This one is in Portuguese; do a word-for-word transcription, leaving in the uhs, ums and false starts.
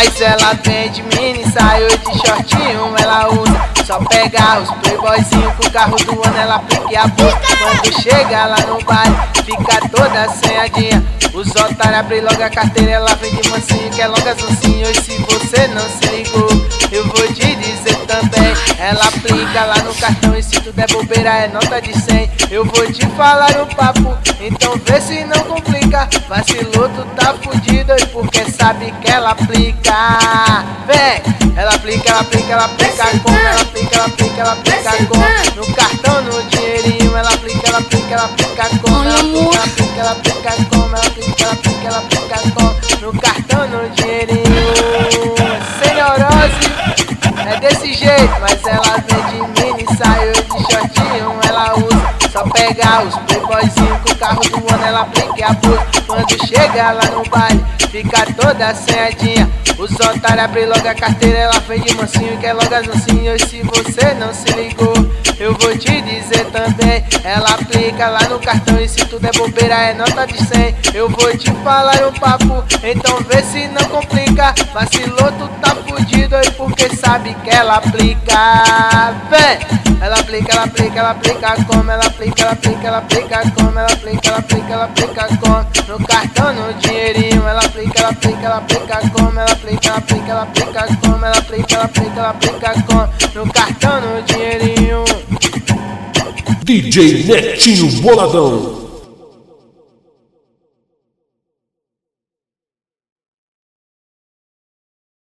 Mas ela vende mini, saiu de shortinho, ela usa. Só pega os playboyzinhos com o carro do ano, ela aplica a boca. Quando chega lá no baile, fica toda assanhadinha. Os otários abrem logo a carteira, ela vende mansinho, que é longa zoncinho. E se você não se ligou, eu vou te dizer também. Ela aplica lá no cartão e se tu der bobeira é nota de cem. Eu vou te falar um papo, então vê se não complica. Vacilou, tu tá fudido, e porque sabe que ela aplica. Vem! Ela aplica, ela aplica, ela aplica como, ela aplica, ela aplica, ela aplica como. No cartão, no dinheirinho, ela aplica, ela aplica, ela aplica como. Ela aplica, ela aplica, ela aplica como, ela aplica, ela aplica, ela aplica como. No cartão, no dinheirinho. Sem neurose, é desse jeito. Mas ela vende mini, saiu de shortinho, ela usa. Só pega os playboyzinhos com o carro do ano, ela aplica a bolsa. Quando chega lá no baile, fica toda assanhadinha. Os otários abrem logo a carteira, ela vende mansinho, que é logo azulzinho. E se você não se ligou, eu vou te dizer também. Ela aplica lá no cartão e se tudo é bobeira é nota de cem. Eu vou te falar um papo, então vê se não complica. Vacilou, tu tá fudido, e porque sabe que ela aplica. Vem! Ela aplica, ela aplica, ela aplica como, ela aplica, ela aplica, ela aplica como, ela aplica, ela aplica, ela aplica como. No cartão, no dinheirinho, ela aplica, ela aplica, ela aplica como, ela aplica, ela aplica, ela aplica como, ela aplica, ela aplica, ela aplica como. No cartão, no dinheirinho. D J Netinho Boladão.